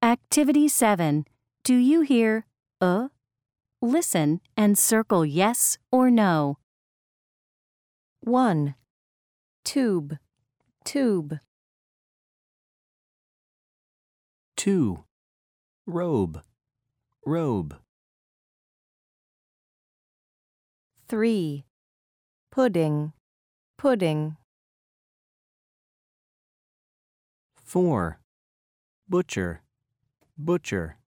Activity 7. Do you hear Listen and circle yes or no. 1. Tube, tube. 2. Robe, robe. 3. Pudding, pudding. 4. Butcher, butcher.